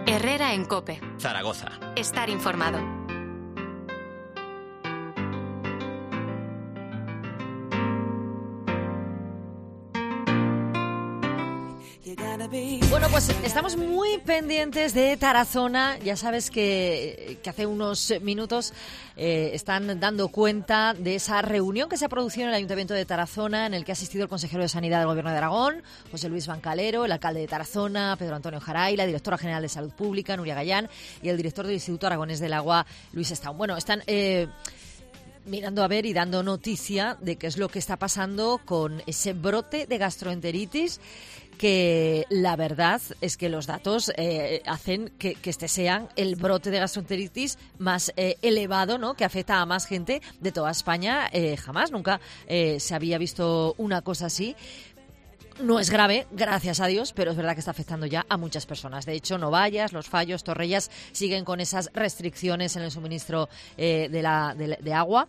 Herrera en COPE. Zaragoza. Estar informado. Bueno, pues estamos muy pendientes de Tarazona. Ya sabes que hace unos minutos están dando cuenta de esa reunión que se ha producido en el Ayuntamiento de Tarazona, en el que ha asistido el consejero de Sanidad del Gobierno de Aragón, José Luis Bancalero, el alcalde de Tarazona, Pedro Antonio Jaray, la directora general de Salud Pública, Nuria Gallán, y el director del Instituto Aragonés del Agua, Luis Estaún. Bueno, están mirando a ver y dando noticia de qué es lo que está pasando con ese brote de gastroenteritis, que la verdad es que los datos hacen que este sea el brote de gastroenteritis más elevado, ¿no?, que afecta a más gente de toda España. Jamás, nunca se había visto una cosa así. No es grave, gracias a Dios, pero es verdad que está afectando ya a muchas personas. De hecho, Novallas, Los Fallos, Torrellas siguen con esas restricciones en el suministro de agua.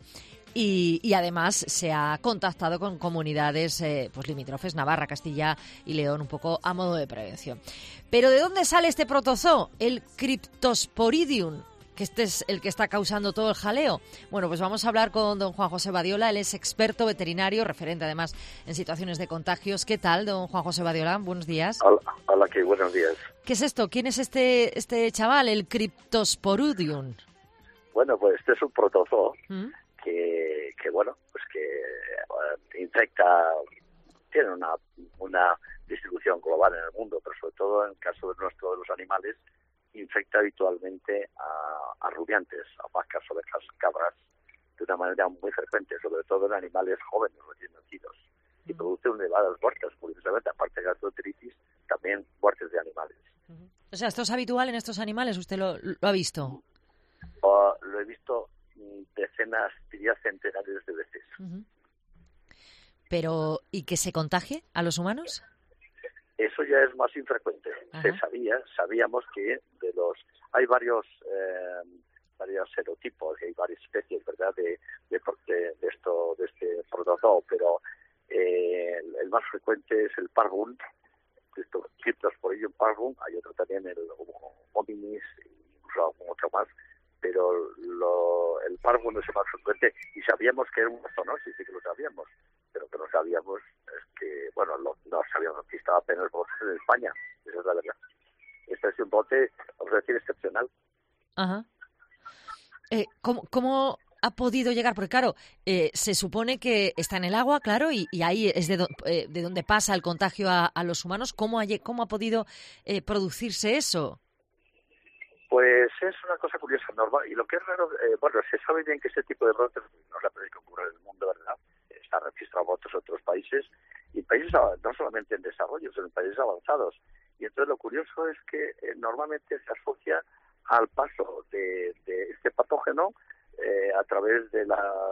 Y además se ha contactado con comunidades pues limítrofes, Navarra, Castilla y León, un poco a modo de prevención. Pero ¿de dónde sale este protozoo? El Cryptosporidium, que este es el que está causando todo el jaleo. Bueno, pues vamos a hablar con don Juan José Badiola. Él es experto veterinario, referente además en situaciones de contagios. ¿Qué tal, don Juan José Badiola? Buenos días. Hola, ¿qué? Buenos días. ¿Qué es esto? ¿Quién es este chaval, el Cryptosporidium? Bueno, pues este es un protozoo que bueno, pues que infecta, tiene una distribución global en el mundo, pero sobre todo en el caso de los animales, infecta habitualmente a rumiantes, a vacas, ovejas, cabras, de una manera muy frecuente, sobre todo en animales jóvenes recién nacidos, y produce elevadas muertes, curiosamente, aparte de gastroenteritis, también muertes de animales. O sea, ¿esto es habitual en estos animales? ¿Usted lo ha visto? Lo he visto decenas, diría centenares de veces. Pero, ¿y que se contagie a los humanos? Eso ya es más infrecuente. Ajá. Sabíamos que hay varios serotipos, hay varias especies, ¿verdad?, de este protozoo, pero el más frecuente es el parvum, Cryptosporidium parvum. Hay otro también, el hominis, incluso algún otro más, pero el parvum es el más frecuente, y sabíamos que era una zoonosis, sí que lo sabíamos, pero que no sabíamos es que, bueno, no sabíamos que estaba apenas en España, esa es la verdad. Este es un brote, vamos a decir, excepcional. Ajá. ¿Cómo ha podido llegar? Porque claro, se supone que está en el agua, claro, y ahí es de donde pasa el contagio a los humanos. ¿Cómo ha podido producirse eso? Pues es una cosa curiosa, normal, y lo que es raro, bueno, se sabe bien que este tipo de brotes no es la primera que ocurre en el mundo, ¿verdad? Está registrado en otros países, y países no solamente en desarrollo, sino en países avanzados. Y entonces lo curioso es que normalmente se asocia al paso de este patógeno a través de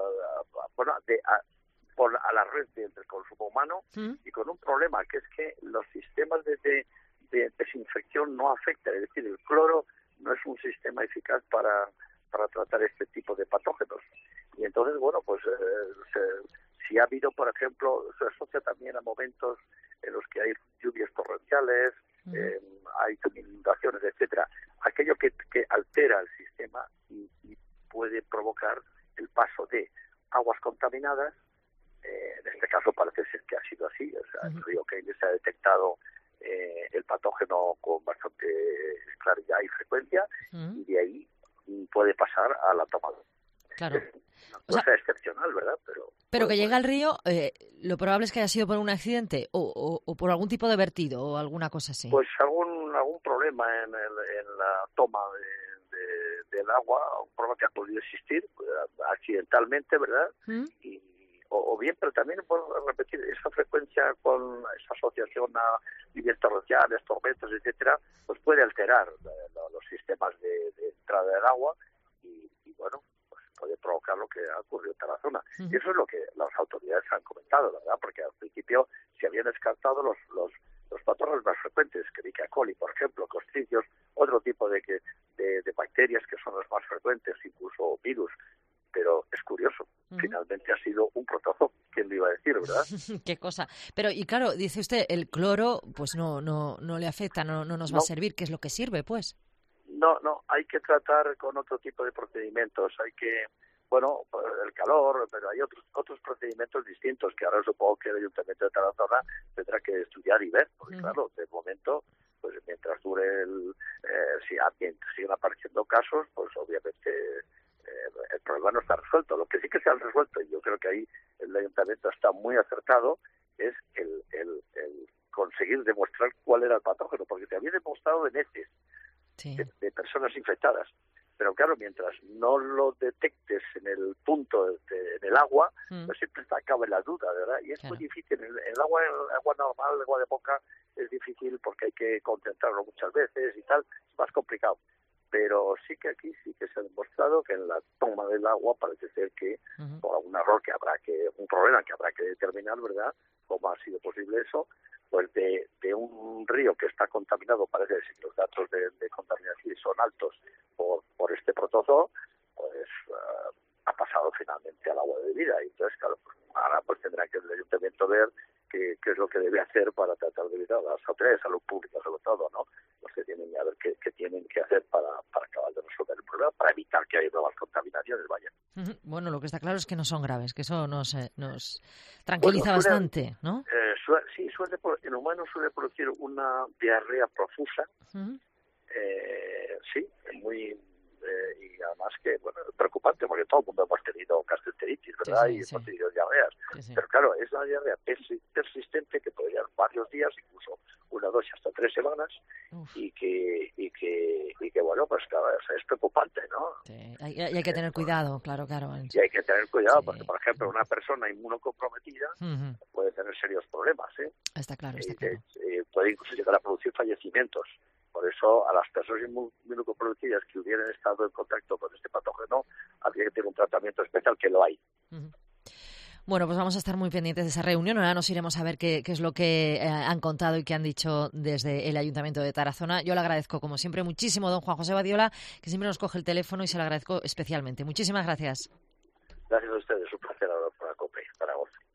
a la red del consumo humano, y con un problema, que es que los sistemas de desinfección no afectan, es decir, el cloro no es un sistema eficaz para tratar este tipo de patógenos. Y entonces, bueno, pues si ha habido, por ejemplo, se asocia también a momentos en los que hay lluvias torrenciales, hay inundaciones, etcétera, aquello que altera el sistema y puede provocar el paso de aguas contaminadas. En este caso parece ser que ha sido así, o sea, en el río Kane se ha detectado el patógeno con bastante claridad y frecuencia, y de ahí puede pasar a la toma. Claro. Es una cosa excepcional, ¿verdad? Pero que llegue al río, lo probable es que haya sido por un accidente o por algún tipo de vertido o alguna cosa así. Pues algún problema en la toma del agua, un problema que ha podido existir accidentalmente, ¿verdad? O bien, pero también por repetir, esa frecuencia con esa asociación a lluvias torrenciales, tormentas, etcétera, pues puede alterar los sistemas de entrada del agua, y bueno, pues puede provocar lo que ha ocurrido en Tarazona. Y eso es lo que las autoridades han comentado, ¿verdad? Porque al principio se habían descartado los patógenos más frecuentes, que Escherichia coli, por ejemplo, Clostridium, otro tipo de bacterias que son los más frecuentes, incluso virus. Pero es curioso, finalmente ha sido un protozoo. ¿Quién lo iba a decir, verdad? Qué cosa. Pero, y claro, dice usted, el cloro pues no le afecta, no nos va a servir. ¿Qué es lo que sirve, pues? No, hay que tratar con otro tipo de procedimientos. Hay que, bueno, el calor, pero hay otros procedimientos distintos que ahora supongo que el Ayuntamiento de Tarazona tendrá que estudiar y ver, porque claro, de momento, pues mientras dure si siguen apareciendo casos, pues obviamente el problema no está resuelto. Lo que sí que se ha resuelto, y yo creo que ahí el Ayuntamiento está muy acertado, es el conseguir demostrar cuál era el patógeno, porque se había demostrado en heces de personas infectadas. Pero claro, mientras no lo detectes en el punto, en el agua, pues siempre acaba en la duda, ¿verdad? Y es muy difícil. En el agua normal, el agua de boca, es difícil porque hay que concentrarlo muchas veces y tal, es más complicado. Pero sí que aquí sí que se ha demostrado que en la toma del agua parece ser que por algún error un problema que habrá que determinar, ¿verdad? ¿Cómo ha sido posible eso? Pues de un río que está contaminado, parece que los datos de contaminación son altos por este protozoo, pues ha pasado finalmente al agua de bebida. Y entonces, claro, pues ahora pues tendrá que el Ayuntamiento ver qué es lo que debe hacer para tratar de evitar las autoridades de salud pública, sobre todo, ¿no? Los que tienen que ver qué tienen que hacer para acabar de resolver el problema, para evitar que haya nuevas contaminaciones, vaya. Bueno, lo que está claro es que no son graves, que eso nos tranquiliza bastante, ¿no? Sí, en humanos suele producir una diarrea profusa, sí, muy... y además que, bueno, es preocupante porque todo el mundo hemos tenido gastroenteritis, ¿verdad? Y hemos tenido diarreas. Pero claro, es una diarrea persistente que puede llevar varios días, incluso 1, 2 y hasta 3 semanas, y que bueno, pues claro, es preocupante, ¿no? Sí. Hay que tener cuidado, claro. Y hay que tener cuidado porque, por ejemplo, una persona inmunocomprometida puede tener serios problemas, ¿eh? Está claro. Puede incluso llegar a producir fallecimientos. Por eso, a las personas inmunocomprometidas que hubieran estado en contacto con este patógeno, habría que tener un tratamiento especial, que lo hay. Bueno, pues vamos a estar muy pendientes de esa reunión. Ahora nos iremos a ver qué es lo que han contado y qué han dicho desde el Ayuntamiento de Tarazona. Yo le agradezco, como siempre, muchísimo, don Juan José Badiola, que siempre nos coge el teléfono y se lo agradezco especialmente. Muchísimas gracias. Gracias a ustedes. Un placer hablar para COPE, para vos.